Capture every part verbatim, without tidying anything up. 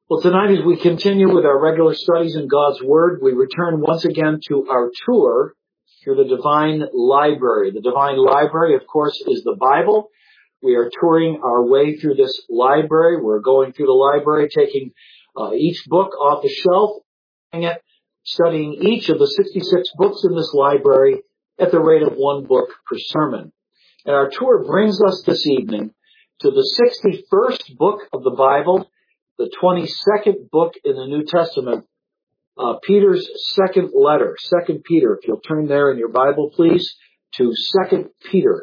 Well, tonight as we continue with our regular studies in God's Word, we return once again to our tour through the Divine Library. The Divine Library, of course, is the Bible. We are touring our way through this library. We're going through the library, taking uh, each book off the shelf, it, studying each of the sixty-six books in this library at the rate of one book per sermon. And our tour brings us this evening to the sixty-first book of the Bible, the twenty-second book in the New Testament, uh, Peter's second letter, Second Peter. If you'll turn there in your Bible, please, to Second Peter.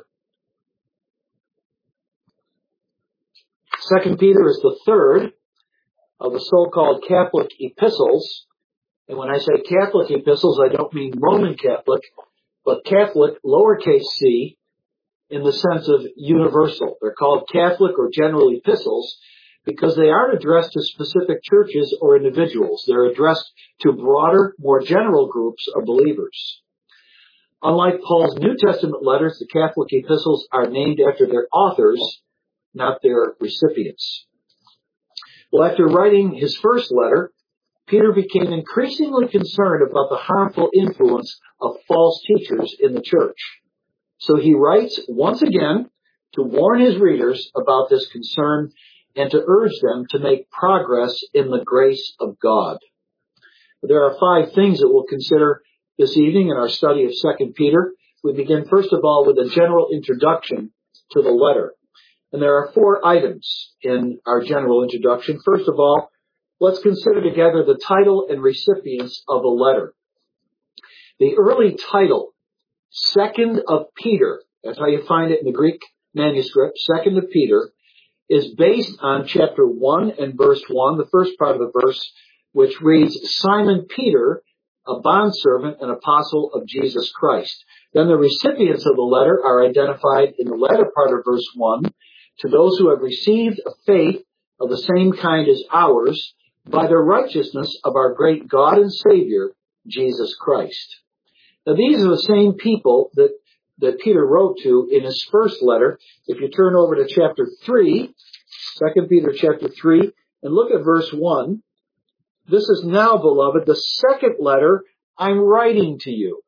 Second Peter is the third of the so-called Catholic epistles. And when I say Catholic epistles, I don't mean Roman Catholic, but Catholic, lowercase c, in the sense of universal. They're called Catholic or general epistles because they aren't addressed to specific churches or individuals. They're addressed to broader, more general groups of believers. Unlike Paul's New Testament letters, the Catholic epistles are named after their authors, not their recipients. Well, after writing his first letter, Peter became increasingly concerned about the harmful influence of false teachers in the church. So he writes once again to warn his readers about this concern and to urge them to make progress in the grace of God. There are five things that we'll consider this evening in our study of Second Peter. We begin first of all with a general introduction to the letter. And there are four items in our general introduction. First of all, let's consider together the title and recipients of the letter. The early title, Second of Peter, that's how you find it in the Greek manuscript, Second of Peter, is based on chapter one and verse one, the first part of the verse, which reads, Simon Peter, a bondservant and apostle of Jesus Christ. Then the recipients of the letter are identified in the latter part of verse one, to those who have received a faith of the same kind as ours, by the righteousness of our great God and Savior, Jesus Christ. Now, these are the same people that, that Peter wrote to in his first letter. If you turn over to chapter three, Second Peter chapter three, and look at verse one. This is now, beloved, the second letter I'm writing to you.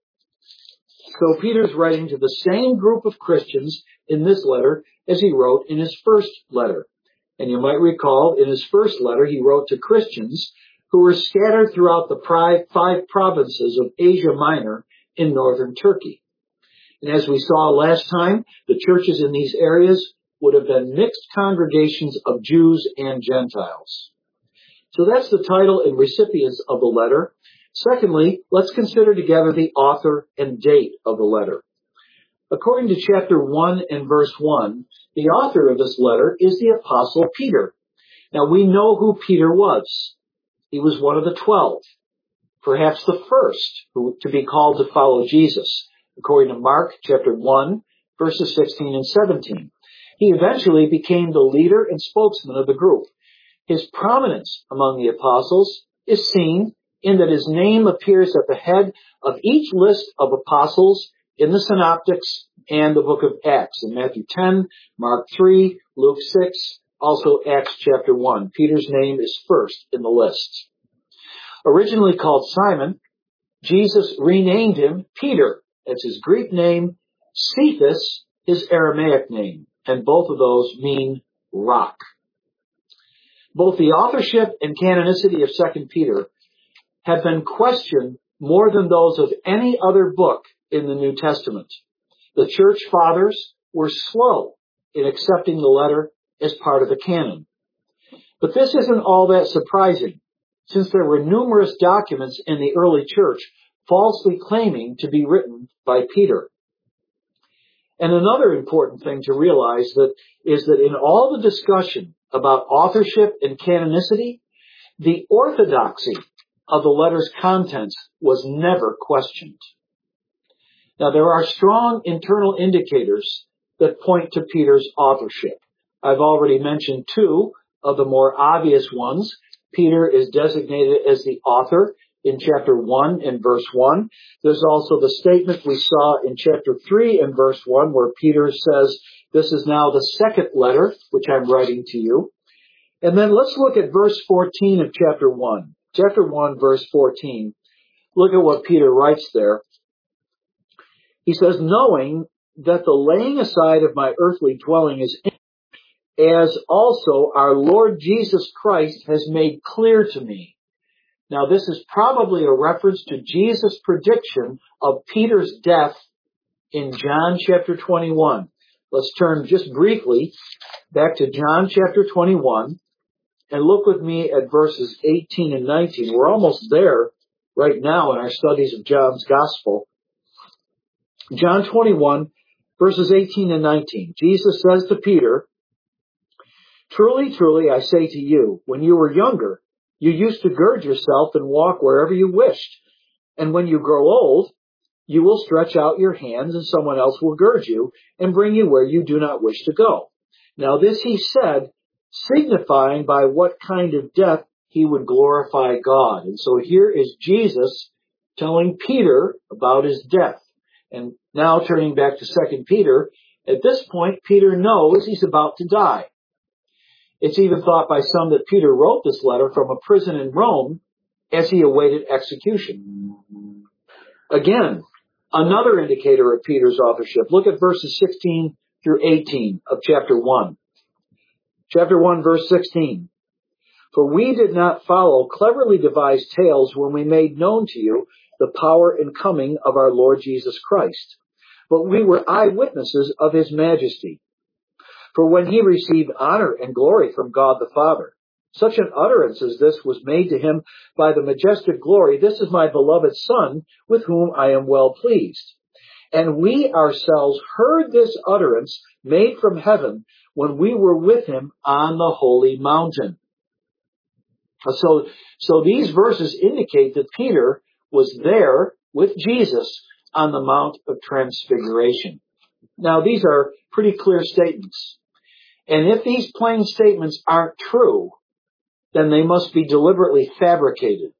So Peter's writing to the same group of Christians in this letter as he wrote in his first letter. And you might recall in his first letter he wrote to Christians who were scattered throughout the five provinces of Asia Minor in northern Turkey. And as we saw last time, the churches in these areas would have been mixed congregations of Jews and Gentiles. So that's the title and recipients of the letter. Secondly, let's consider together the author and date of the letter. According to chapter one and verse one, the author of this letter is the Apostle Peter. Now, we know who Peter was. He was one of the twelve, perhaps the first who, to be called to follow Jesus, according to Mark chapter one, verses sixteen and seventeen. He eventually became the leader and spokesman of the group. His prominence among the apostles is seen in that his name appears at the head of each list of apostles in the Synoptics and the book of Acts, in Matthew ten, Mark three, Luke six, also Acts chapter one. Peter's name is first in the list. Originally called Simon, Jesus renamed him Peter. That's his Greek name. Cephas, his Aramaic name. And both of those mean rock. Both the authorship and canonicity of Second Peter have been questioned more than those of any other book in the New Testament. The church fathers were slow in accepting the letter as part of the canon. But this isn't all that surprising, since there were numerous documents in the early church falsely claiming to be written by Peter. And another important thing to realize that is that in all the discussion about authorship and canonicity, the orthodoxy of the letter's contents was never questioned. Now, there are strong internal indicators that point to Peter's authorship. I've already mentioned two of the more obvious ones. Peter is designated as the author in chapter one and verse one. There's also the statement we saw in chapter three and verse one where Peter says, this is now the second letter which I'm writing to you. And then let's look at verse fourteen of chapter one. Chapter one, verse fourteen. Look at what Peter writes there. He says, knowing that the laying aside of my earthly dwelling is in, as also our Lord Jesus Christ has made clear to me. Now this is probably a reference to Jesus' prediction of Peter's death in John chapter twenty-one. Let's turn just briefly back to John chapter twenty-one and look with me at verses eighteen and nineteen. We're almost there right now in our studies of John's Gospel. John twenty-one, verses eighteen and nineteen. Jesus says to Peter, truly, truly, I say to you, when you were younger, you used to gird yourself and walk wherever you wished. And when you grow old, you will stretch out your hands and someone else will gird you and bring you where you do not wish to go. Now this he said, signifying by what kind of death he would glorify God. And so here is Jesus telling Peter about his death. And now turning back to Second Peter, at this point, Peter knows he's about to die. It's even thought by some that Peter wrote this letter from a prison in Rome as he awaited execution. Again, another indicator of Peter's authorship. Look at verses sixteen through eighteen of chapter one. Chapter one, verse sixteen. For we did not follow cleverly devised tales when we made known to you the power and coming of our Lord Jesus Christ, but we were eyewitnesses of his majesty. For when he received honor and glory from God the Father, such an utterance as this was made to him by the majestic glory, this is my beloved Son, with whom I am well pleased. And we ourselves heard this utterance made from heaven when we were with him on the holy mountain. So, so these verses indicate that Peter was there with Jesus on the Mount of Transfiguration. Now, these are pretty clear statements. And if these plain statements aren't true, then they must be deliberately fabricated.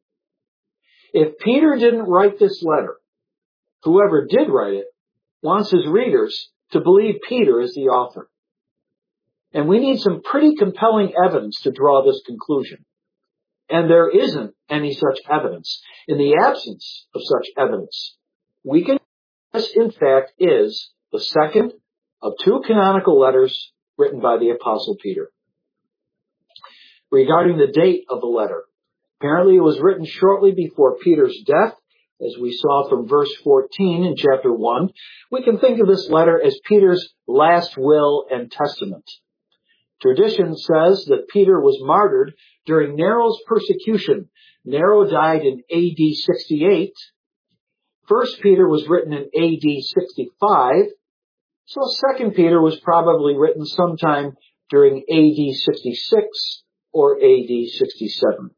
If Peter didn't write this letter, whoever did write it wants his readers to believe Peter is the author. And we need some pretty compelling evidence to draw this conclusion. And there isn't any such evidence. In the absence of such evidence, we can, this in fact is the second of two canonical letters written by the Apostle Peter. Regarding the date of the letter, apparently it was written shortly before Peter's death, as we saw from verse fourteen in chapter one. We can think of this letter as Peter's last will and testament. Tradition says that Peter was martyred during Nero's persecution. Nero died in A D sixty-eight. First Peter was written in A D sixty-five. So Second Peter was probably written sometime during A D sixty-six or A D sixty-seven.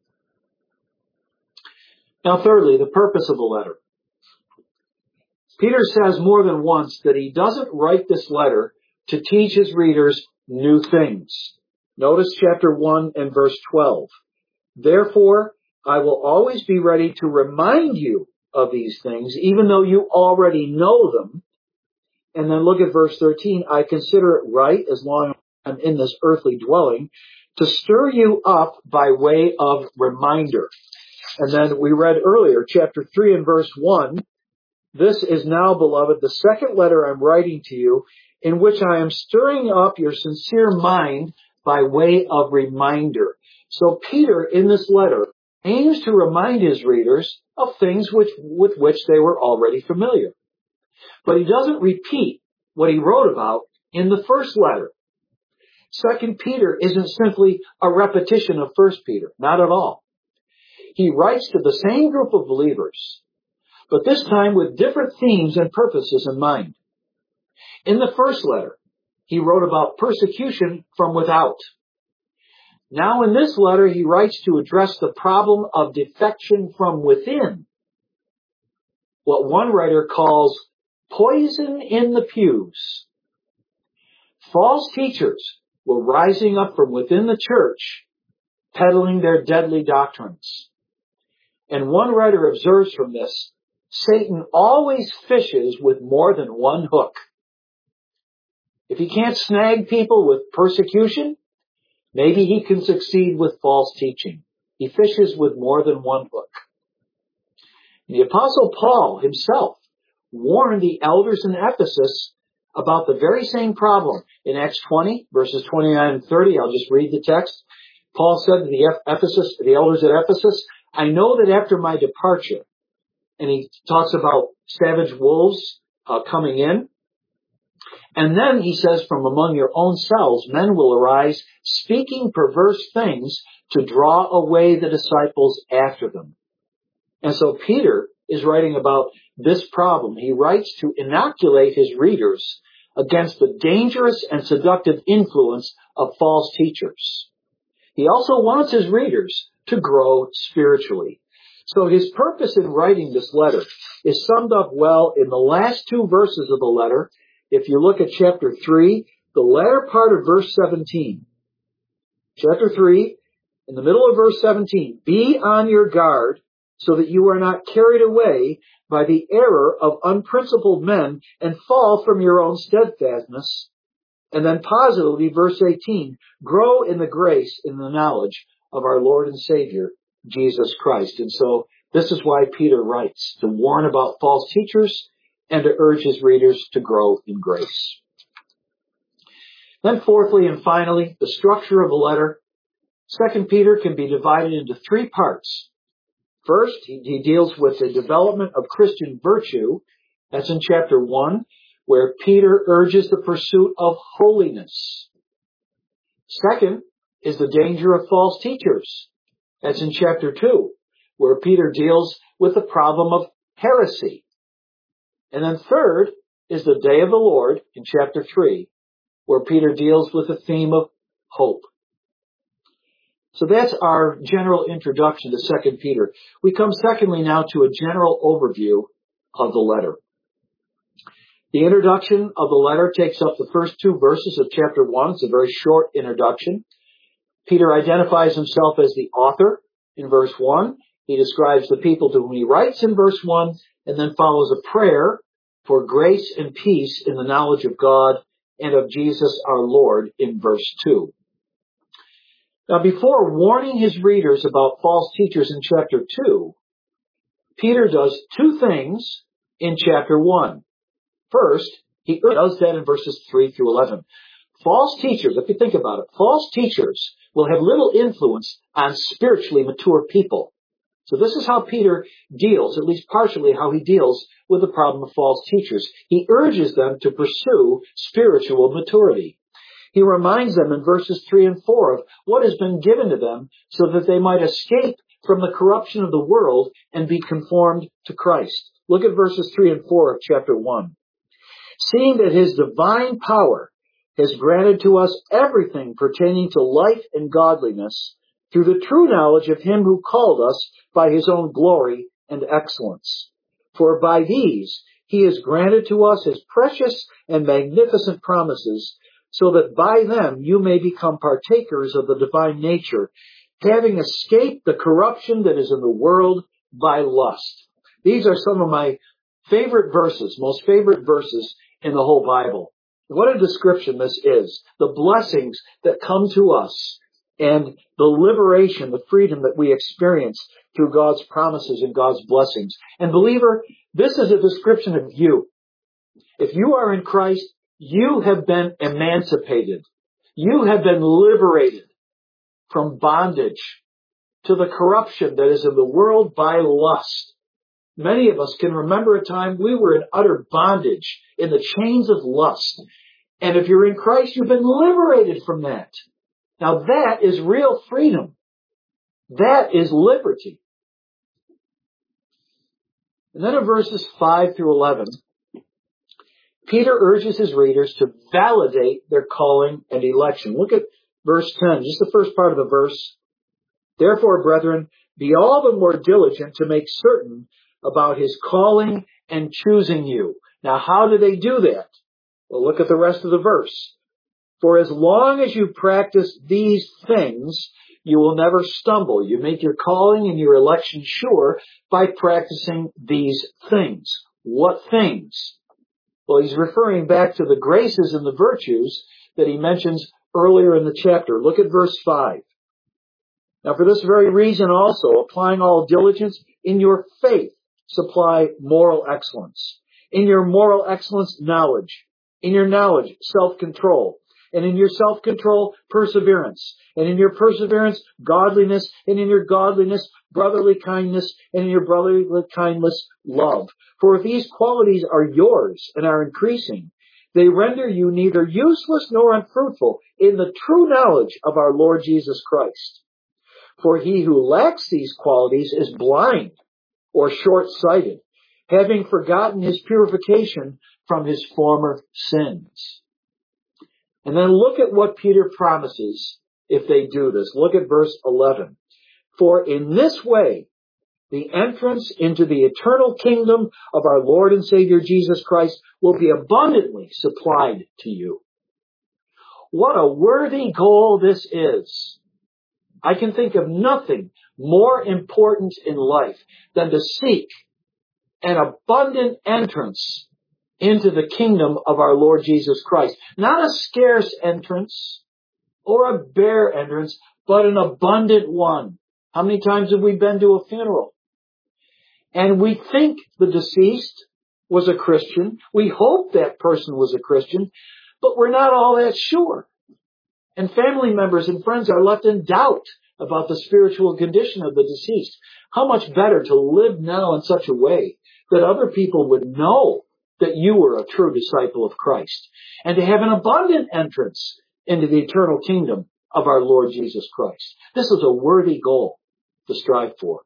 Now thirdly, the purpose of the letter. Peter says more than once that he doesn't write this letter to teach his readers new things. Notice chapter one and verse twelve. Therefore, I will always be ready to remind you of these things, even though you already know them. And then look at verse thirteen. I consider it right, as long as I'm in this earthly dwelling, to stir you up by way of reminder. And then we read earlier, chapter three and verse one, this is now, beloved, the second letter I'm writing to you, in which I am stirring up your sincere mind by way of reminder. So Peter, in this letter, aims to remind his readers of things which, with which they were already familiar. But he doesn't repeat what he wrote about in the first letter. Second Peter isn't simply a repetition of First Peter, not at all. He writes to the same group of believers, but this time with different themes and purposes in mind. In the first letter, he wrote about persecution from without. Now in this letter, he writes to address the problem of defection from within, what one writer calls poison in the pews. False teachers were rising up from within the church, peddling their deadly doctrines. And one writer observes from this, Satan always fishes with more than one hook. If he can't snag people with persecution, Maybe he can succeed with false teaching. He fishes with more than one hook. The Apostle Paul himself warned the elders in Ephesus about the very same problem. In Acts twenty, verses twenty-nine and thirty, I'll just read the text. Paul said to the Ephesus, the elders at Ephesus, I know that after my departure, and he talks about savage wolves uh, coming in, and then he says, from among your own selves, men will arise, speaking perverse things to draw away the disciples after them. And so Peter is writing about this problem. He writes to inoculate his readers against the dangerous and seductive influence of false teachers. He also wants his readers to grow spiritually. So his purpose in writing this letter is summed up well in the last two verses of the letter. If you look at chapter three, the latter part of verse seventeen. Chapter three, in the middle of verse seventeen, be on your guard so that you are not carried away by the error of unprincipled men and fall from your own steadfastness. And then positively, verse eighteen, grow in the grace, in the knowledge of our Lord and Savior, Jesus Christ. And so this is why Peter writes, to warn about false teachers and to urge his readers to grow in grace. Then fourthly and finally, the structure of the letter. Second Peter can be divided into three parts. First, he, he deals with the development of Christian virtue. That's in chapter one, where Peter urges the pursuit of holiness. Second is the danger of false teachers. That's in chapter two, where Peter deals with the problem of heresy. And then third is the day of the Lord in chapter three, where Peter deals with the theme of hope. So that's our general introduction to Second Peter. We come secondly now to a general overview of the letter. The introduction of the letter takes up the first two verses of chapter one. It's a very short introduction. Peter identifies himself as the author in verse one. He describes the people to whom he writes in verse one, and then follows a prayer for grace and peace in the knowledge of God and of Jesus our Lord in verse two. Now, before warning his readers about false teachers in chapter two, Peter does two things in chapter one. First, he does that in verses three through eleven. False teachers, if you think about it, false teachers will have little influence on spiritually mature people. So this is how Peter deals, at least partially how he deals with the problem of false teachers. He urges them to pursue spiritual maturity. He reminds them in verses three and four of what has been given to them so that they might escape from the corruption of the world and be conformed to Christ. Look at verses three and four of chapter one. Seeing that his divine power has granted to us everything pertaining to life and godliness through the true knowledge of him who called us by his own glory and excellence. For by these he has granted to us his precious and magnificent promises, so that by them you may become partakers of the divine nature, having escaped the corruption that is in the world by lust. These are some of my favorite verses, most favorite verses in the whole Bible. What a description this is. The blessings that come to us and the liberation, the freedom that we experience through God's promises and God's blessings. And believer, this is a description of you. If you are in Christ, you have been emancipated. You have been liberated from bondage to the corruption that is in the world by lust. Many of us can remember a time we were in utter bondage in the chains of lust. And if you're in Christ, you've been liberated from that. Now that is real freedom. That is liberty. And then in verses five through eleven, Peter urges his readers to validate their calling and election. Look at verse ten, just the first part of the verse. Therefore, brethren, be all the more diligent to make certain about his calling and choosing you. Now, how do they do that? Well, look at the rest of the verse. For as long as you practice these things, you will never stumble. You make your calling and your election sure by practicing these things. What things? Well, he's referring back to the graces and the virtues that he mentions earlier in the chapter. Look at verse five. Now, for this very reason also, applying all diligence, in your faith supply moral excellence. In your moral excellence, knowledge. In your knowledge, self-control. And in your self-control, perseverance. And in your perseverance, godliness. And in your godliness, brotherly kindness. And in your brotherly kindness, love. For if these qualities are yours and are increasing, they render you neither useless nor unfruitful in the true knowledge of our Lord Jesus Christ. For he who lacks these qualities is blind or short-sighted, having forgotten his purification from his former sins. And then look at what Peter promises if they do this. Look at verse eleven. For in this way, the entrance into the eternal kingdom of our Lord and Savior Jesus Christ will be abundantly supplied to you. What a worthy goal this is. I can think of nothing more important in life than to seek an abundant entrance into the kingdom of our Lord Jesus Christ. Not a scarce entrance or a bare entrance, but an abundant one. How many times have we been to a funeral? And we think the deceased was a Christian. We hope that person was a Christian, but we're not all that sure. And family members and friends are left in doubt about the spiritual condition of the deceased. How much better to live now in such a way that other people would know that you were a true disciple of Christ, and to have an abundant entrance into the eternal kingdom of our Lord Jesus Christ. This is a worthy goal to strive for.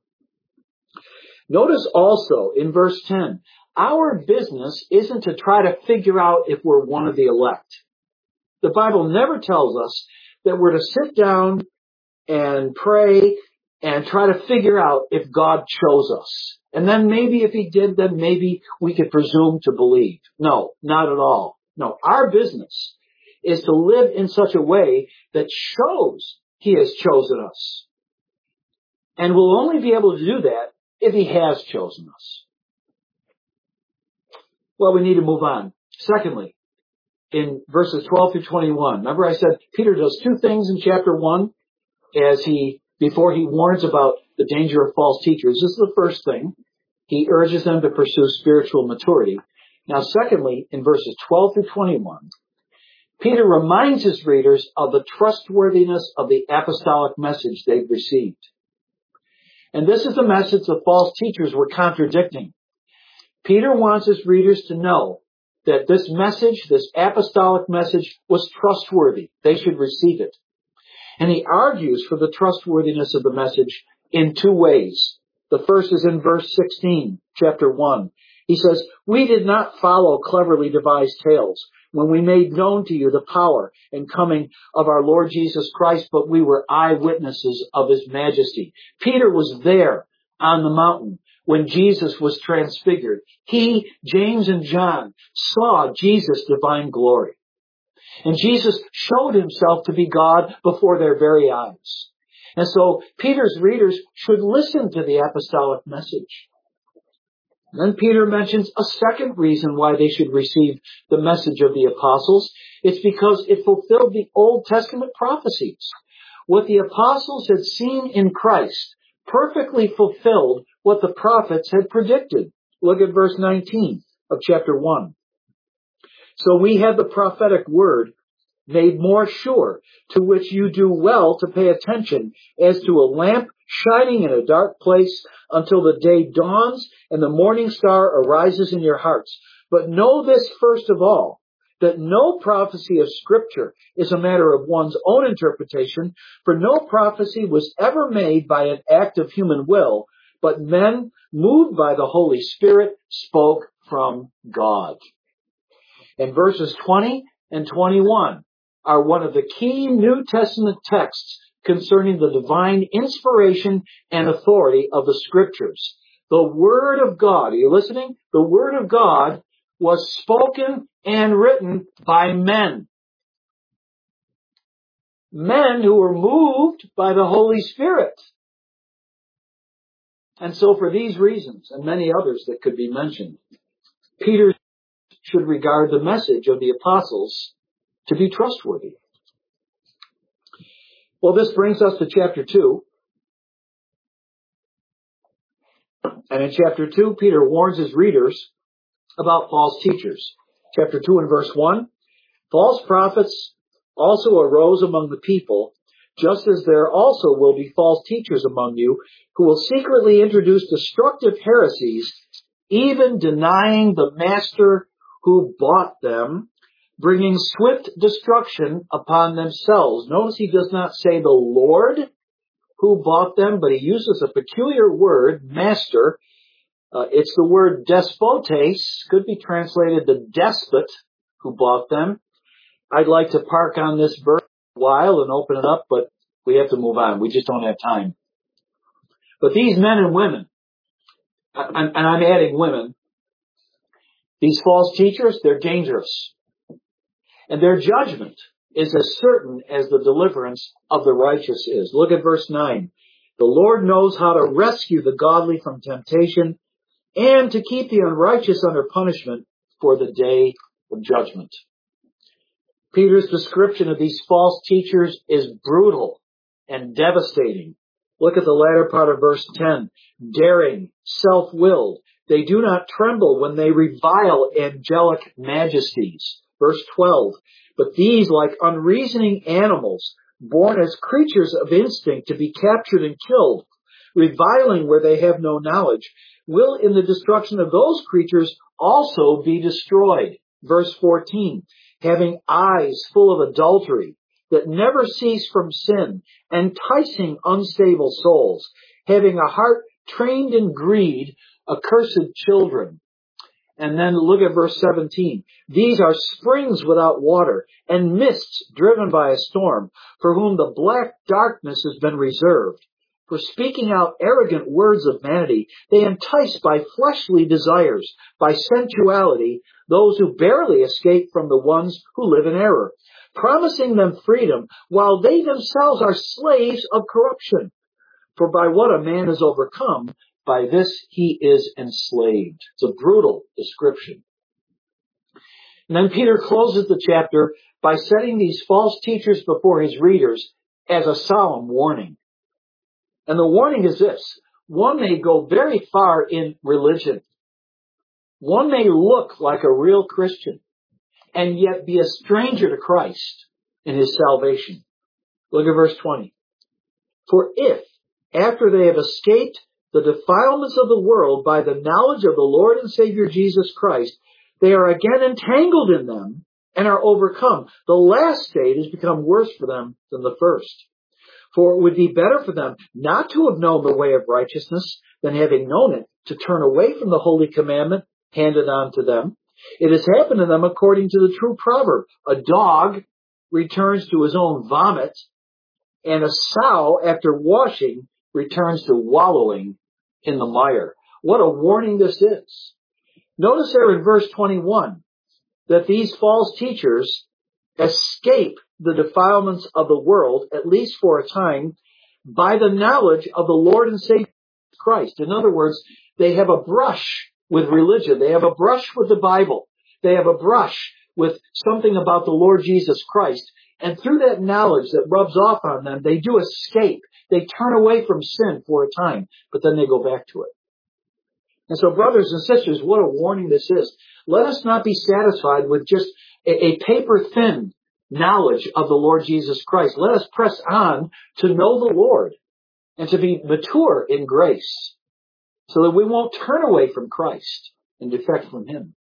Notice also in verse ten, our business isn't to try to figure out if we're one of the elect. The Bible never tells us that we're to sit down and pray and try to figure out if God chose us. And then maybe if he did, then maybe we could presume to believe. No, not at all. No, our business is to live in such a way that shows he has chosen us. And we'll only be able to do that if he has chosen us. Well, we need to move on. Secondly, in verses twelve through twenty-one, remember I said Peter does two things in chapter one as he, before he warns about the danger of false teachers. This is the first thing. He urges them to pursue spiritual maturity. Now, secondly, in verses twelve through twenty-one, Peter reminds his readers of the trustworthiness of the apostolic message they've received. And this is the message the false teachers were contradicting. Peter wants his readers to know that this message, this apostolic message, was trustworthy. They should receive it. And he argues for the trustworthiness of the message in two ways. The first is in verse sixteen, chapter one. He says, we did not follow cleverly devised tales when we made known to you the power and coming of our Lord Jesus Christ, but we were eyewitnesses of his majesty. Peter was there on the mountain when Jesus was transfigured. He, James, and John saw Jesus' divine glory. And Jesus showed himself to be God before their very eyes. And so Peter's readers should listen to the apostolic message. And then Peter mentions a second reason why they should receive the message of the apostles. It's because it fulfilled the Old Testament prophecies. What the apostles had seen in Christ perfectly fulfilled what the prophets had predicted. Look at verse nineteen of chapter one. So we have the prophetic word made more sure, to which you do well to pay attention, as to a lamp shining in a dark place until the day dawns and the morning star arises in your hearts. But know this first of all, that no prophecy of Scripture is a matter of one's own interpretation, for no prophecy was ever made by an act of human will, but men, moved by the Holy Spirit, spoke from God. And verses twenty and twenty-one are one of the key New Testament texts concerning the divine inspiration and authority of the Scriptures. The Word of God, are you listening? The Word of God was spoken and written by men. Men who were moved by the Holy Spirit. And so for these reasons, and many others that could be mentioned, Peter should regard the message of the apostles to be trustworthy. Well, this brings us to chapter two. And in chapter two, Peter warns his readers about false teachers. Chapter two and verse one, false prophets also arose among the people, just as there also will be false teachers among you, who will secretly introduce destructive heresies, even denying the master who bought them, bringing swift destruction upon themselves. Notice he does not say the Lord who bought them, but he uses a peculiar word, master. Uh, it's the word despotes, could be translated the despot who bought them. I'd like to park on this verse a while and open it up, but we have to move on. We just don't have time. But these men and women, and I'm adding women, these false teachers, they're dangerous. And their judgment is as certain as the deliverance of the righteous is. Look at verse nine. The Lord knows how to rescue the godly from temptation and to keep the unrighteous under punishment for the day of judgment. Peter's description of these false teachers is brutal and devastating. Look at the latter part of verse ten. Daring, self-willed. They do not tremble when they revile angelic majesties. Verse twelve. But these, like unreasoning animals, born as creatures of instinct to be captured and killed, reviling where they have no knowledge, will in the destruction of those creatures also be destroyed. Verse fourteen. Having eyes full of adultery that never cease from sin, enticing unstable souls, having a heart trained in greed, accursed children. And then look at verse seventeen. These are springs without water and mists driven by a storm, for whom the black darkness has been reserved. For speaking out arrogant words of vanity, they entice by fleshly desires, by sensuality, those who barely escape from the ones who live in error, promising them freedom, while they themselves are slaves of corruption. For by what a man is overcome, by this he is enslaved. It's a brutal description. And then Peter closes the chapter by setting these false teachers before his readers as a solemn warning. And the warning is this. One may go very far in religion. One may look like a real Christian and yet be a stranger to Christ in his salvation. Look at verse twenty. For if, after they have escaped the defilements of the world by the knowledge of the Lord and Savior Jesus Christ, they are again entangled in them and are overcome, the last state has become worse for them than the first. For it would be better for them not to have known the way of righteousness than having known it, to turn away from the holy commandment handed on to them. It has happened to them according to the true proverb. A dog returns to his own vomit, and a sow, after washing, returns to wallowing in the mire. What a warning this is. Notice there in verse twenty-one that these false teachers escape the defilements of the world, at least for a time, by the knowledge of the Lord and Savior Christ. In other words, they have a brush with religion. They have a brush with the Bible. They have a brush with something about the Lord Jesus Christ. And through that knowledge that rubs off on them, they do escape. They turn away from sin for a time, but then they go back to it. And so, brothers and sisters, what a warning this is. Let us not be satisfied with just a, a paper-thin knowledge of the Lord Jesus Christ. Let us press on to know the Lord and to be mature in grace so that we won't turn away from Christ and defect from Him.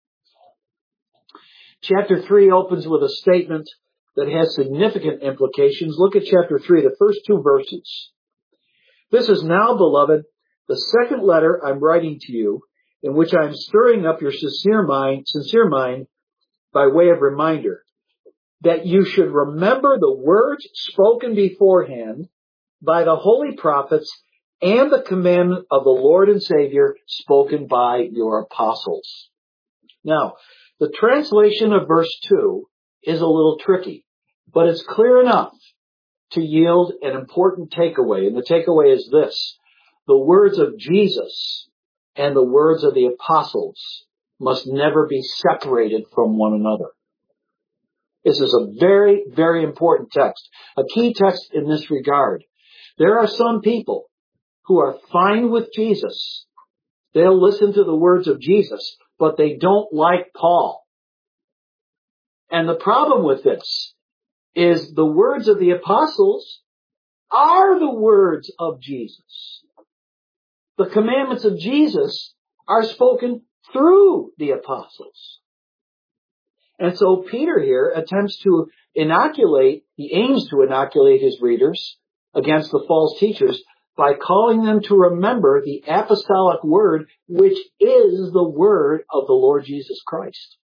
Chapter three opens with a statement that has significant implications. Look at chapter three, the first two verses. This is now, beloved, the second letter I'm writing to you, in which I'm stirring up your sincere mind, sincere mind by way of reminder, that you should remember the words spoken beforehand by the holy prophets and the commandment of the Lord and Savior spoken by your apostles. Now, the translation of verse two is a little tricky, but it's clear enough to yield an important takeaway. And the takeaway is this. The words of Jesus and the words of the apostles must never be separated from one another. This is a very, very important text, a key text in this regard. There are some people who are fine with Jesus. They'll listen to the words of Jesus, but they don't like Paul. And the problem with this is the words of the apostles are the words of Jesus. The commandments of Jesus are spoken through the apostles. And so Peter here attempts to inoculate, he aims to inoculate his readers against the false teachers by calling them to remember the apostolic word, which is the word of the Lord Jesus Christ.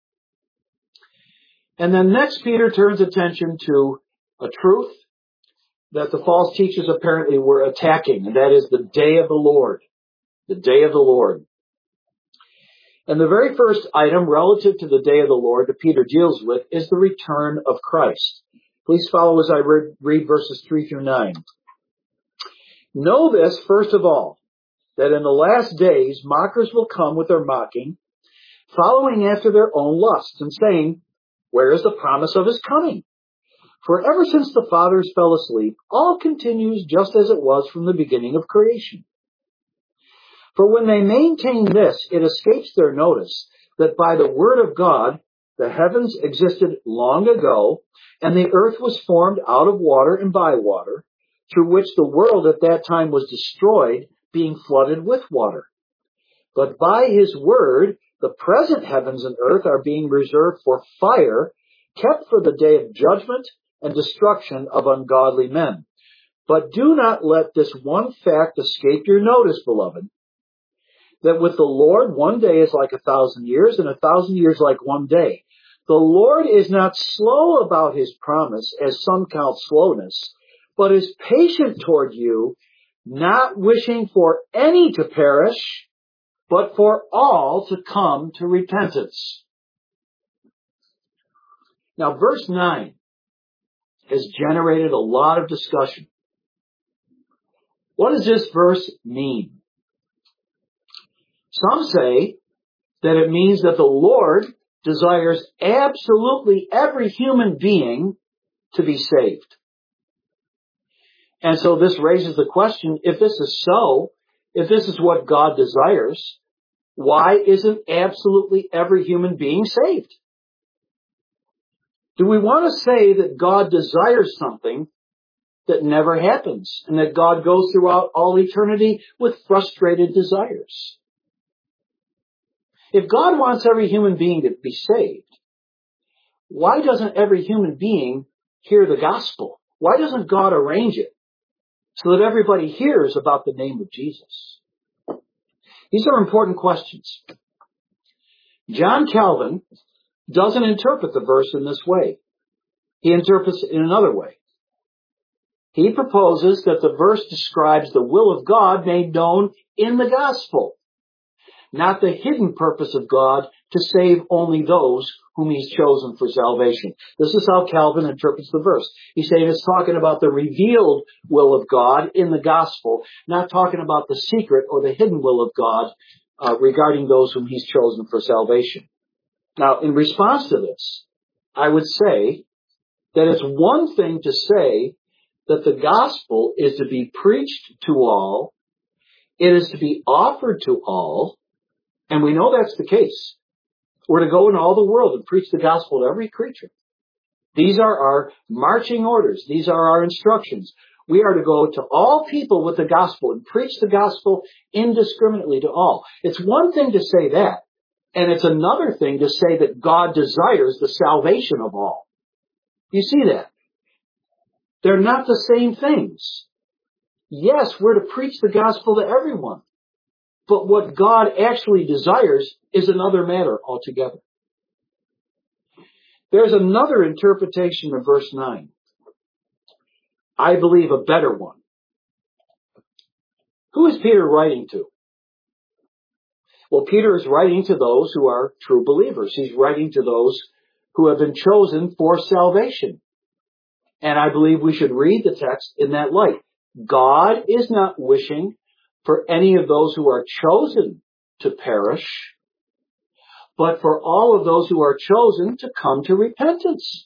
And then next Peter turns attention to a truth that the false teachers apparently were attacking, and that is the day of the Lord. The day of the Lord. And the very first item relative to the day of the Lord that Peter deals with is the return of Christ. Please follow as I read, read verses three through nine. Know this, first of all, that in the last days mockers will come with their mocking, following after their own lusts, and saying, where is the promise of his coming? For ever since the fathers fell asleep, all continues just as it was from the beginning of creation. For when they maintain this, it escapes their notice that by the word of God, the heavens existed long ago, and the earth was formed out of water and by water, through which the world at that time was destroyed, being flooded with water. But by his word, the present heavens and earth are being reserved for fire, kept for the day of judgment and destruction of ungodly men. But do not let this one fact escape your notice, beloved, that with the Lord one day is like a thousand years, and a thousand years like one day. The Lord is not slow about his promise, as some count slowness, but is patient toward you, not wishing for any to perish, but for all to come to repentance. Now, verse nine has generated a lot of discussion. What does this verse mean? Some say that it means that the Lord desires absolutely every human being to be saved. And so this raises the question, if this is so, if this is what God desires, why isn't absolutely every human being saved? Do we want to say that God desires something that never happens, and that God goes throughout all eternity with frustrated desires? If God wants every human being to be saved, why doesn't every human being hear the gospel? Why doesn't God arrange it so that everybody hears about the name of Jesus? These are important questions. John Calvin doesn't interpret the verse in this way. He interprets it in another way. He proposes that the verse describes the will of God made known in the gospel, not the hidden purpose of God to save only those whom he's chosen for salvation. This is how Calvin interprets the verse. He's saying it's talking about the revealed will of God in the gospel, not talking about the secret or the hidden will of God uh, regarding those whom he's chosen for salvation. Now, in response to this, I would say that it's one thing to say that the gospel is to be preached to all, it is to be offered to all, and we know that's the case. We're to go into all the world and preach the gospel to every creature. These are our marching orders. These are our instructions. We are to go to all people with the gospel and preach the gospel indiscriminately to all. It's one thing to say that, and it's another thing to say that God desires the salvation of all. You see that? They're not the same things. Yes, we're to preach the gospel to everyone. But what God actually desires is another matter altogether. There's another interpretation of verse nine. I believe a better one. Who is Peter writing to? Well, Peter is writing to those who are true believers. He's writing to those who have been chosen for salvation. And I believe we should read the text in that light. God is not wishing for any of those who are chosen to perish, but for all of those who are chosen to come to repentance.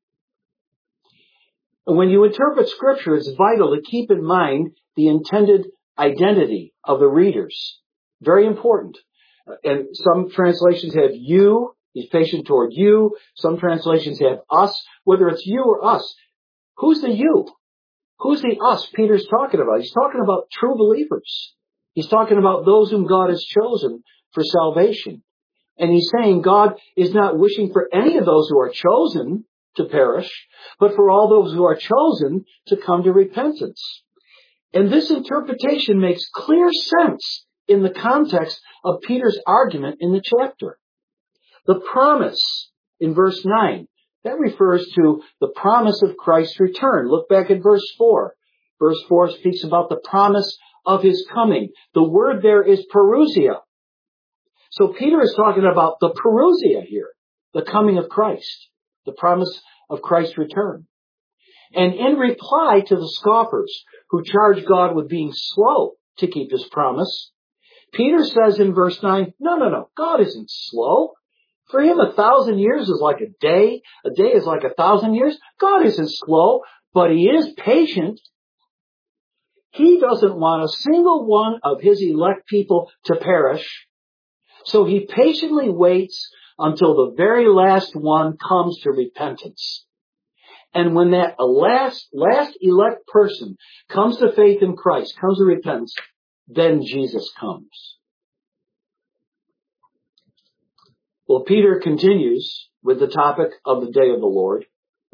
When you interpret Scripture, it's vital to keep in mind the intended identity of the readers. Very important. And some translations have you, he's patient toward you. Some translations have us. Whether it's you or us, who's the you? Who's the us Peter's talking about? He's talking about true believers. He's talking about those whom God has chosen for salvation. And he's saying God is not wishing for any of those who are chosen to perish, but for all those who are chosen to come to repentance. And this interpretation makes clear sense in the context of Peter's argument in the chapter. The promise in verse nine, that refers to the promise of Christ's return. Look back at verse four. Verse four speaks about the promise of his coming. The word there is parousia. So Peter is talking about the parousia here, the coming of Christ, the promise of Christ's return. And in reply to the scoffers who charge God with being slow to keep his promise, Peter says in verse nine, no, no, no, God isn't slow. For him, a thousand years is like a day. A day is like a thousand years. God isn't slow, but he is patient. He doesn't want a single one of his elect people to perish. So he patiently waits until the very last one comes to repentance. And when that last, last elect person comes to faith in Christ, comes to repentance, then Jesus comes. Well, Peter continues with the topic of the day of the Lord.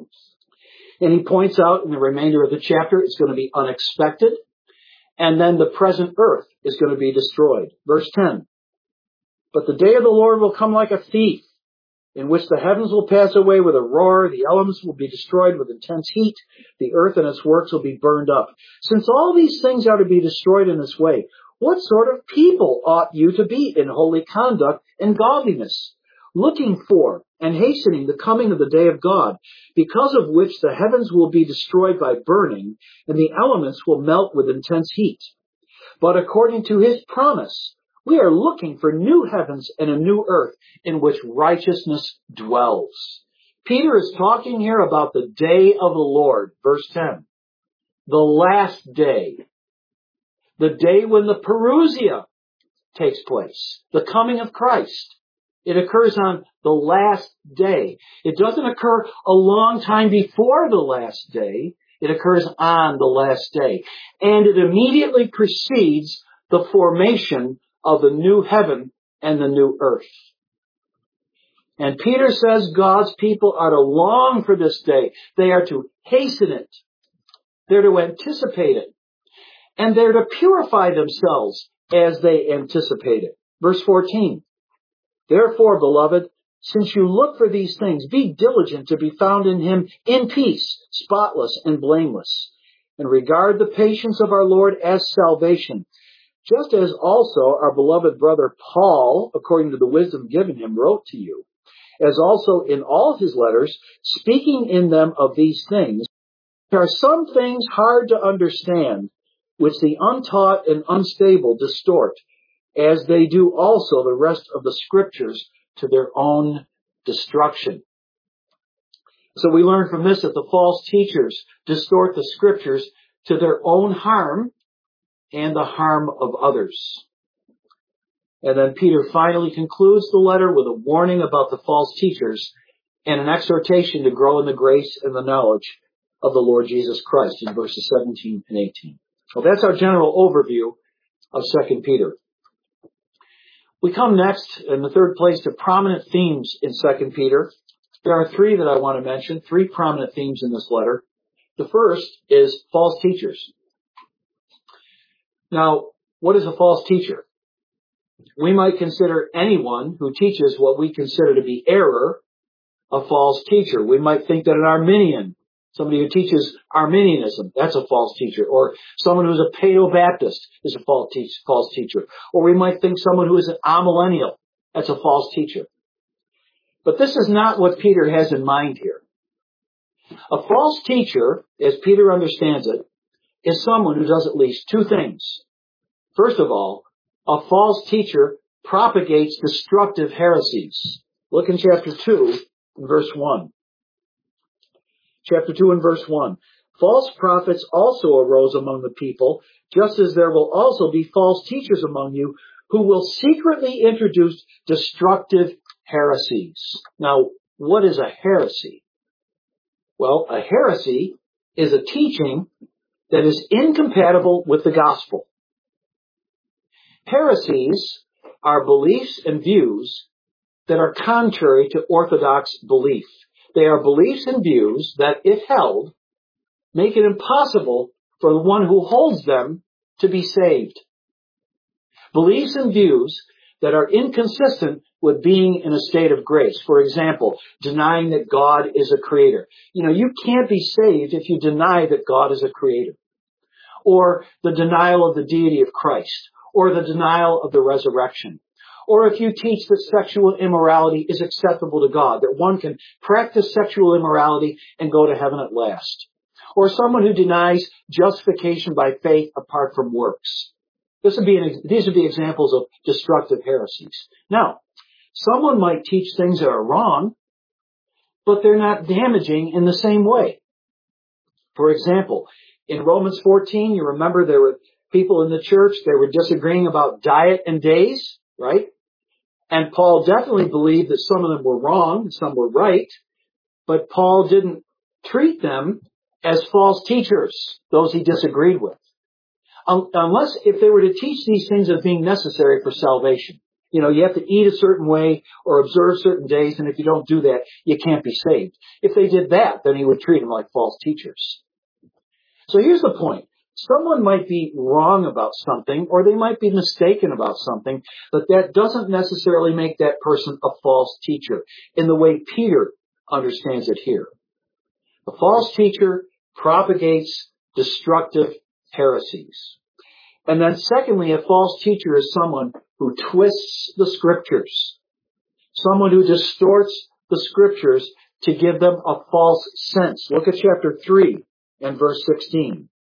And he points out in the remainder of the chapter, it's going to be unexpected. And then the present earth is going to be destroyed. Verse ten. But the day of the Lord will come like a thief, in which the heavens will pass away with a roar, the elements will be destroyed with intense heat, the earth and its works will be burned up. Since all these things are to be destroyed in this way, what sort of people ought you to be in holy conduct and godliness, looking for and hastening the coming of the day of God, because of which the heavens will be destroyed by burning, and the elements will melt with intense heat? But according to his promise, we are looking for new heavens and a new earth in which righteousness dwells. Peter is talking here about the day of the Lord, verse ten. The last day. The day when the parousia takes place. The coming of Christ. It occurs on the last day. It doesn't occur a long time before the last day. It occurs on the last day. And it immediately precedes the formation of the new heaven and the new earth. And Peter says God's people are to long for this day. They are to hasten it. They're to anticipate it. And they're to purify themselves as they anticipate it. Verse fourteen. Therefore, beloved, since you look for these things, be diligent to be found in him in peace, spotless and blameless. And regard the patience of our Lord as salvation, just as also our beloved brother Paul, according to the wisdom given him, wrote to you, as also in all his letters, speaking in them of these things. There are some things hard to understand, which the untaught and unstable distort, as they do also the rest of the Scriptures to their own destruction. So we learn from this that the false teachers distort the Scriptures to their own harm and the harm of others. And then Peter finally concludes the letter with a warning about the false teachers and an exhortation to grow in the grace and the knowledge of the Lord Jesus Christ in verses seventeen and eighteen. Well, that's our general overview of Second Peter. We come next, in the third place, to prominent themes in Second Peter. There are three that I want to mention, three prominent themes in this letter. The first is false teachers. Now, what is a false teacher? We might consider anyone who teaches what we consider to be error a false teacher. We might think that an Arminian, somebody who teaches Arminianism, that's a false teacher. Or someone who's a Paedo-Baptist is a false teacher. Or we might think someone who is an amillennial, that's a false teacher. But this is not what Peter has in mind here. A false teacher, as Peter understands it, is someone who does at least two things. First of all, a false teacher propagates destructive heresies. Look in chapter two, verse one. Chapter two and verse one. False prophets also arose among the people, just as there will also be false teachers among you who will secretly introduce destructive heresies. Now, what is a heresy? Well, a heresy is a teaching that is incompatible with the gospel. Heresies are beliefs and views that are contrary to orthodox belief. They are beliefs and views that, if held, make it impossible for the one who holds them to be saved. Beliefs and views that are inconsistent with being in a state of grace. For example, denying that God is a creator. You know, you can't be saved if you deny that God is a creator. Or the denial of the deity of Christ. Or the denial of the resurrection. Or if you teach that sexual immorality is acceptable to God, that one can practice sexual immorality and go to heaven at last. Or someone who denies justification by faith apart from works. This would be an, these would be examples of destructive heresies. Now, someone might teach things that are wrong, but they're not damaging in the same way. For example, in Romans fourteen, you remember there were people in the church, they were disagreeing about diet and days, right? And Paul definitely believed that some of them were wrong, and some were right, but Paul didn't treat them as false teachers, those he disagreed with. Unless if they were to teach these things as being necessary for salvation. You know, you have to eat a certain way or observe certain days, and if you don't do that, you can't be saved. If they did that, then he would treat them like false teachers. So here's the point. Someone might be wrong about something, or they might be mistaken about something, but that doesn't necessarily make that person a false teacher in the way Peter understands it here. A false teacher propagates destructive heresies. And then secondly, a false teacher is someone who twists the scriptures. Someone who distorts the scriptures to give them a false sense. Look at chapter three and verse sixteen.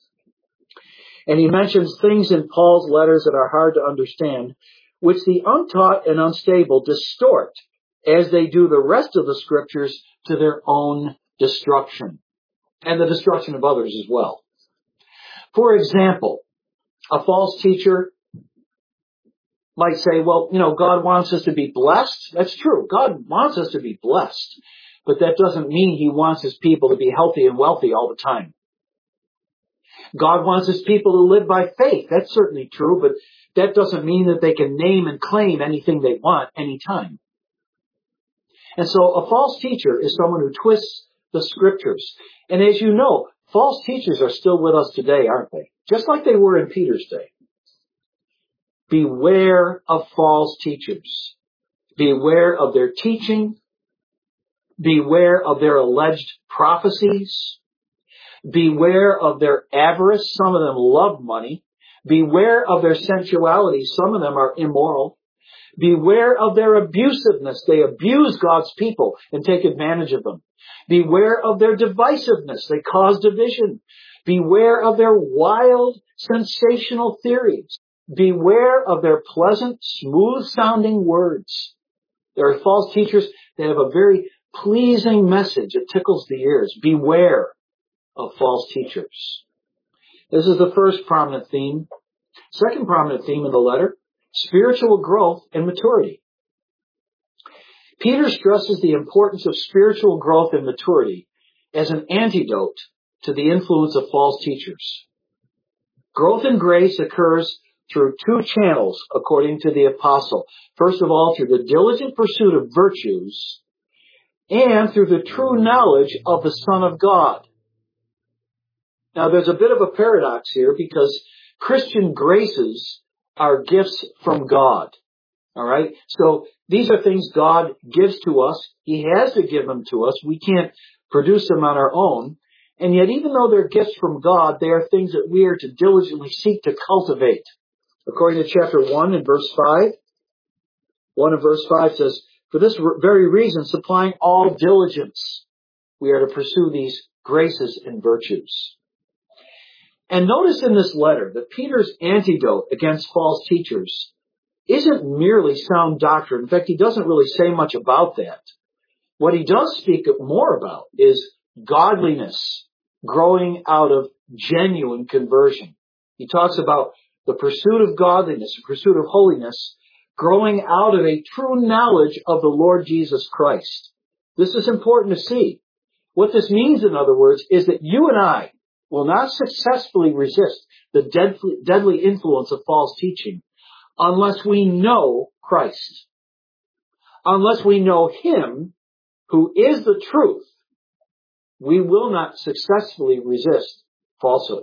And he mentions things in Paul's letters that are hard to understand, which the untaught and unstable distort as they do the rest of the scriptures to their own destruction and the destruction of others as well. For example, a false teacher might say, well, you know, God wants us to be blessed. That's true. God wants us to be blessed. But that doesn't mean he wants his people to be healthy and wealthy all the time. God wants his people to live by faith. That's certainly true, but that doesn't mean that they can name and claim anything they want anytime. And so a false teacher is someone who twists the scriptures. And as you know, false teachers are still with us today, aren't they? Just like they were in Peter's day. Beware of false teachers. Beware of their teaching. Beware of their alleged prophecies. Beware of their avarice. Some of them love money. Beware of their sensuality. Some of them are immoral. Beware of their abusiveness. They abuse God's people and take advantage of them. Beware of their divisiveness. They cause division. Beware of their wild, sensational theories. Beware of their pleasant, smooth-sounding words. There are false teachers that have a very pleasing message. It tickles the ears. Beware of false teachers. This is the first prominent theme. Second prominent theme in the letter, spiritual growth and maturity. Peter stresses the importance of spiritual growth and maturity as an antidote to the influence of false teachers. Growth in grace occurs through two channels, according to the apostle. First of all, through the diligent pursuit of virtues and through the true knowledge of the Son of God. Now, there's a bit of a paradox here because Christian graces are gifts from God. All right? So these are things God gives to us. He has to give them to us. We can't produce them on our own. And yet, even though they're gifts from God, they are things that we are to diligently seek to cultivate. According to chapter one and verse five, one and verse five says, for this very reason, supplying all diligence, we are to pursue these graces and virtues. And notice in this letter that Peter's antidote against false teachers isn't merely sound doctrine. In fact, he doesn't really say much about that. What he does speak more about is godliness growing out of genuine conversion. He talks about the pursuit of godliness, the pursuit of holiness, growing out of a true knowledge of the Lord Jesus Christ. This is important to see. What this means, in other words, is that you and I will not successfully resist the deadly, deadly influence of false teaching unless we know Christ. Unless we know Him, who is the truth, we will not successfully resist falsehood.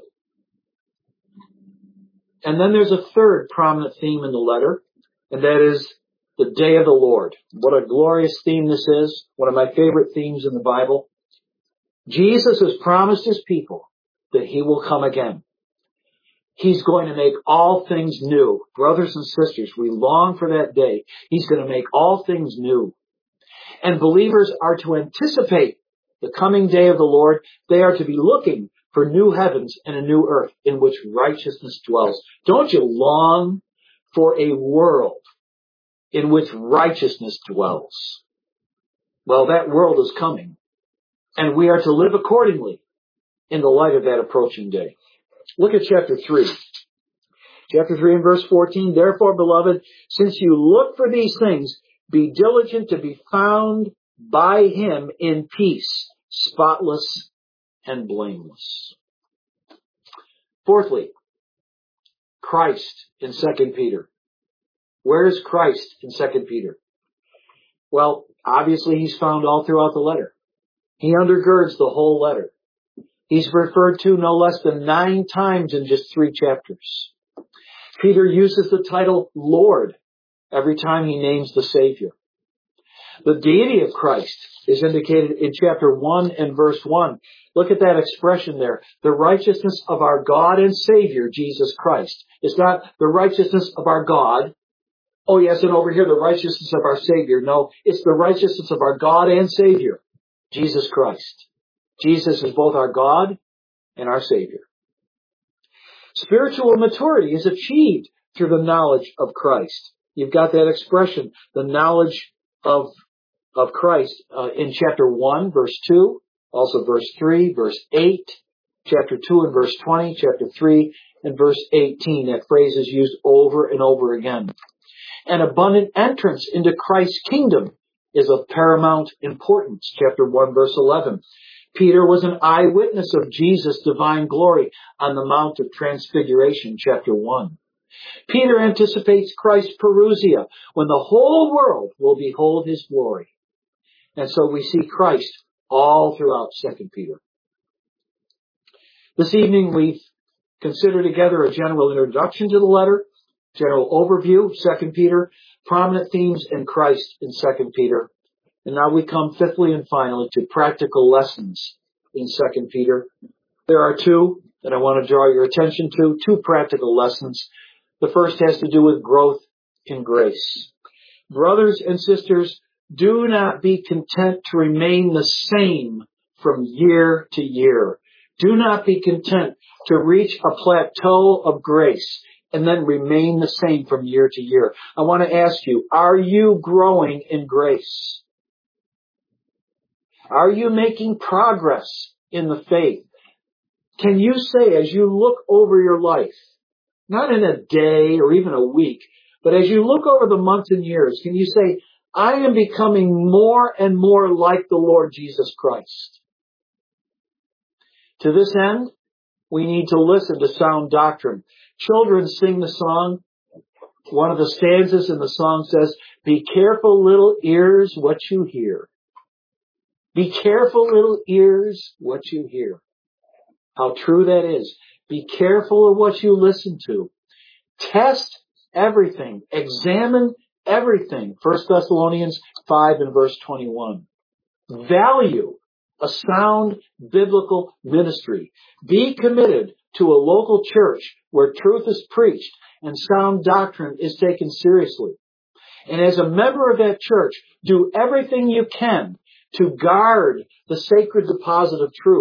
And then there's a third prominent theme in the letter, and that is the day of the Lord. What a glorious theme this is. One of my favorite themes in the Bible. Jesus has promised His people that He will come again. He's going to make all things new. Brothers and sisters, we long for that day. He's going to make all things new. And believers are to anticipate the coming day of the Lord. They are to be looking for new heavens and a new earth in which righteousness dwells. Don't you long for a world in which righteousness dwells? Well, that world is coming, and we are to live accordingly in the light of that approaching day. Look at chapter three. Chapter three and verse fourteen. Therefore, beloved, since you look for these things, be diligent to be found by Him in peace, spotless and blameless. Fourthly, Christ in Second Peter. Where is Christ in Second Peter? Well, obviously He's found all throughout the letter. He undergirds the whole letter. He's referred to no less than nine times in just three chapters. Peter uses the title Lord every time he names the Savior. The deity of Christ is indicated in chapter one and verse one. Look at that expression there. The righteousness of our God and Savior, Jesus Christ. It's not the righteousness of our God. Oh yes, and over here the righteousness of our Savior. No, it's the righteousness of our God and Savior, Jesus Christ. Jesus is both our God and our Savior. Spiritual maturity is achieved through the knowledge of Christ. You've got that expression, the knowledge of, of Christ, uh, in chapter one, verse two, also verse three, verse eight, chapter two and verse twenty, chapter three and verse eighteen. That phrase is used over and over again. An abundant entrance into Christ's kingdom is of paramount importance. Chapter one, verse eleven. Peter was an eyewitness of Jesus' divine glory on the Mount of Transfiguration, chapter one. Peter anticipates Christ's parousia, when the whole world will behold His glory. And so we see Christ all throughout Second Peter. This evening we've considered together a general introduction to the letter, general overview, Second Peter, prominent themes in Christ in Second Peter. And now we come fifthly and finally to practical lessons in Second Peter. There are two that I want to draw your attention to, two practical lessons. The first has to do with growth in grace. Brothers and sisters, do not be content to remain the same from year to year. Do not be content to reach a plateau of grace and then remain the same from year to year. I want to ask you, are you growing in grace? Are you making progress in the faith? Can you say, as you look over your life, not in a day or even a week, but as you look over the months and years, can you say, I am becoming more and more like the Lord Jesus Christ? To this end, we need to listen to sound doctrine. Children sing the song. One of the stanzas in the song says, be careful, little ears, what you hear. Be careful, little ears, what you hear. How true that is. Be careful of what you listen to. Test everything. Examine everything. First Thessalonians five and verse twenty-one. Value a sound biblical ministry. Be committed to a local church where truth is preached and sound doctrine is taken seriously. And as a member of that church, do everything you can to guard the sacred deposit of truth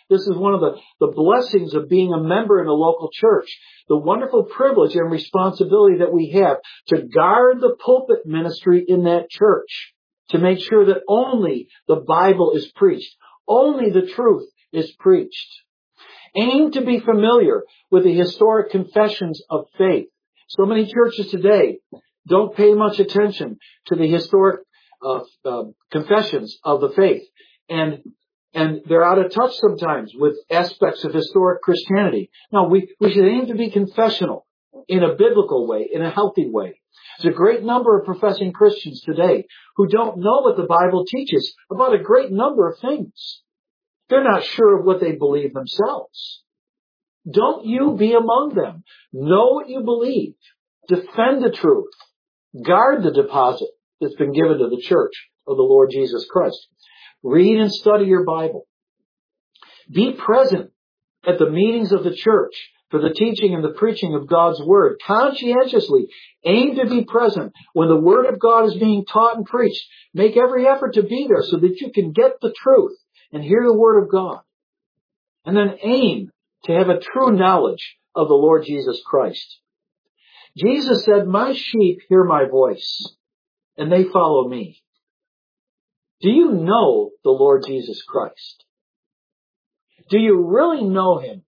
This is one of the, the blessings of being a member in a local church. The wonderful privilege and responsibility that we have to guard the pulpit ministry in that church, to make sure that only the Bible is preached, only the truth is preached. Aim to be familiar with the historic confessions of faith. So many churches today don't pay much attention to the historic uh, uh, confessions of the faith. And and they're out of touch sometimes with aspects of historic Christianity. No, we, we should aim to be confessional in a biblical way, in a healthy way. There's a great number of professing Christians today who don't know what the Bible teaches about a great number of things. They're not sure of what they believe themselves. Don't you be among them. Know what you believe. Defend the truth. Guard the deposit that's been given to the church of the Lord Jesus Christ. Read and study your Bible. Be present at the meetings of the church for the teaching and the preaching of God's Word. Conscientiously aim to be present when the Word of God is being taught and preached. Make every effort to be there so that you can get the truth and hear the Word of God. And then aim to have a true knowledge of the Lord Jesus Christ. Jesus said, "My sheep hear my voice, and they follow me." Do you know the Lord Jesus Christ? Do you really know Him?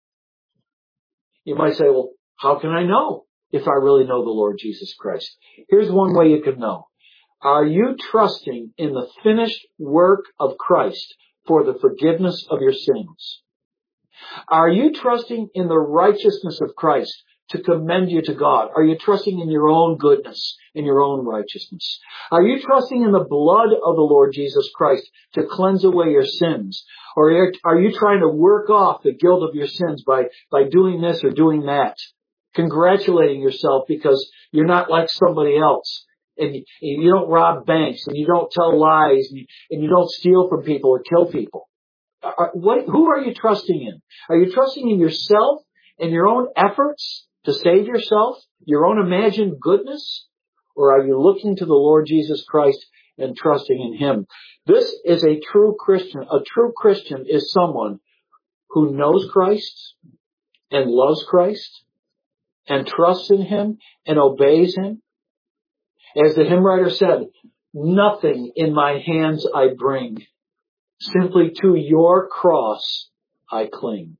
You might say, well, how can I know if I really know the Lord Jesus Christ? Here's one way you could know. Are you trusting in the finished work of Christ for the forgiveness of your sins? Are you trusting in the righteousness of Christ to commend you to God? Are you trusting in your own goodness, in your own righteousness? Are you trusting in the blood of the Lord Jesus Christ to cleanse away your sins? Or are you trying to work off the guilt of your sins by, by doing this or doing that? Congratulating yourself because you're not like somebody else. And you, you don't rob banks, and you don't tell lies, and you, and you don't steal from people or kill people. Are, what, who are you trusting in? Are you trusting in yourself and your own efforts to save yourself, your own imagined goodness? Or are you looking to the Lord Jesus Christ and trusting in Him? This is a true Christian. A true Christian is someone who knows Christ and loves Christ and trusts in Him and obeys Him. As the hymn writer said, "Nothing in my hands I bring, simply to your cross I cling."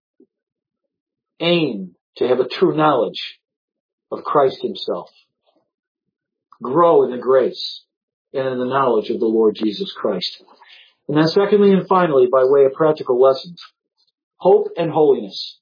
Aim to have a true knowledge of Christ Himself. Grow in the grace and in the knowledge of the Lord Jesus Christ. And then secondly and finally, by way of practical lessons, hope and holiness.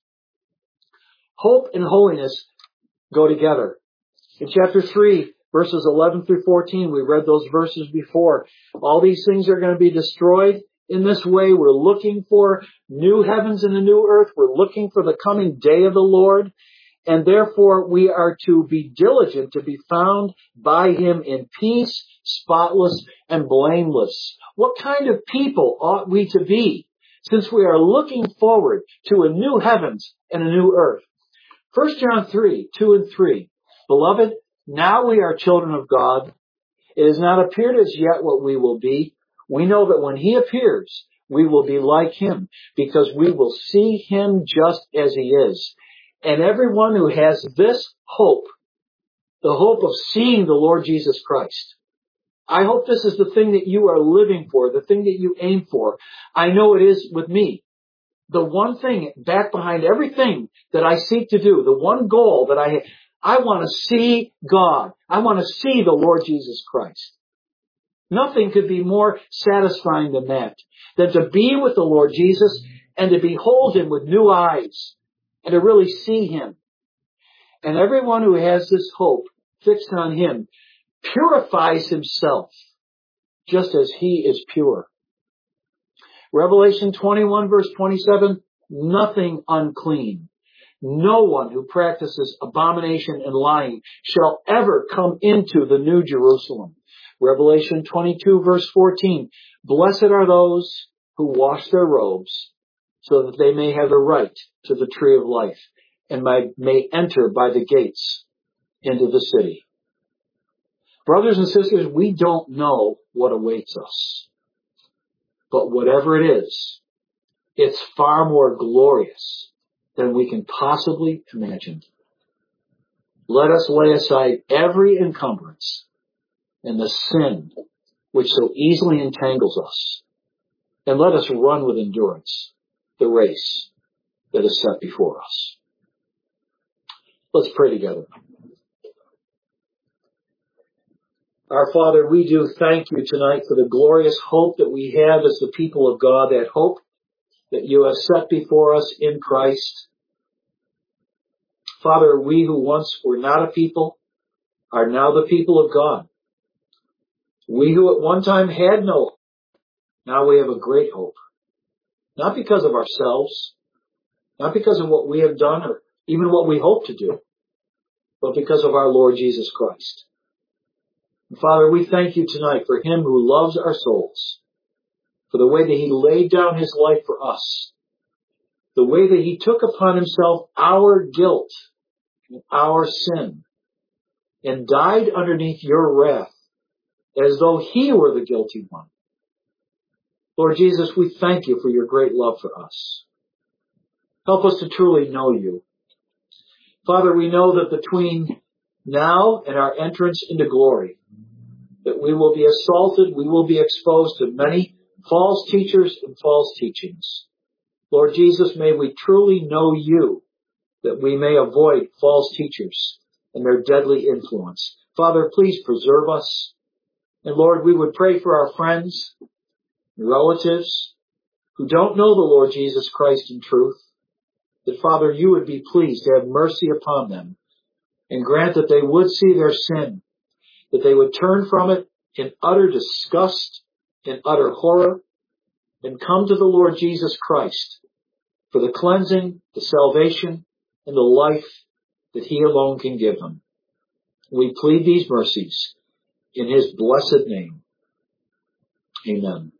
Hope and holiness go together. In chapter three, verses eleven through fourteen, we read those verses before. All these things are going to be destroyed. In this way, we're looking for new heavens and a new earth. We're looking for the coming day of the Lord. And therefore, we are to be diligent to be found by Him in peace, spotless, and blameless. What kind of people ought we to be, since we are looking forward to a new heavens and a new earth? First John three, two and three. Beloved, now we are children of God. It has not appeared as yet what we will be. We know that when He appears, we will be like Him, because we will see Him just as He is. And everyone who has this hope, the hope of seeing the Lord Jesus Christ, I hope this is the thing that you are living for, the thing that you aim for. I know it is with me. The one thing back behind everything that I seek to do, the one goal that I have, I want to see God. I want to see the Lord Jesus Christ. Nothing could be more satisfying than that, than to be with the Lord Jesus and to behold Him with new eyes and to really see Him. And everyone who has this hope fixed on Him purifies himself just as He is pure. Revelation twenty-one verse twenty-seven, nothing unclean. No one who practices abomination and lying shall ever come into the New Jerusalem. Revelation twenty-two verse fourteen, blessed are those who wash their robes so that they may have a right to the tree of life and may, may enter by the gates into the city. Brothers and sisters, we don't know what awaits us. But whatever it is, It's far more glorious than we can possibly imagine. Let us lay aside every encumbrance and the sin which so easily entangles us, and let us run with endurance the race that is set before us. Let's pray together. Our Father, we do thank you tonight for the glorious hope that we have as the people of God, that hope that you have set before us in Christ. Father, we who once were not a people are now the people of God. We who at one time had no hope, now we have a great hope. Not because of ourselves, not because of what we have done or even what we hope to do, but because of our Lord Jesus Christ. And Father, we thank you tonight for him who loves our souls, for the way that he laid down his life for us, the way that he took upon himself our guilt and our sin and died underneath your wrath as though he were the guilty one. Lord Jesus, we thank you for your great love for us. Help us to truly know you. Father, we know that between now and our entrance into glory, that we will be assaulted, we will be exposed to many false teachers and false teachings. Lord Jesus, may we truly know you, that we may avoid false teachers and their deadly influence. Father, please preserve us. And Lord, we would pray for our friends and relatives who don't know the Lord Jesus Christ in truth, that Father, you would be pleased to have mercy upon them and grant that they would see their sin, that they would turn from it in utter disgust and utter horror and come to the Lord Jesus Christ for the cleansing, the salvation, and the life that he alone can give them. We plead these mercies in his blessed name. Amen.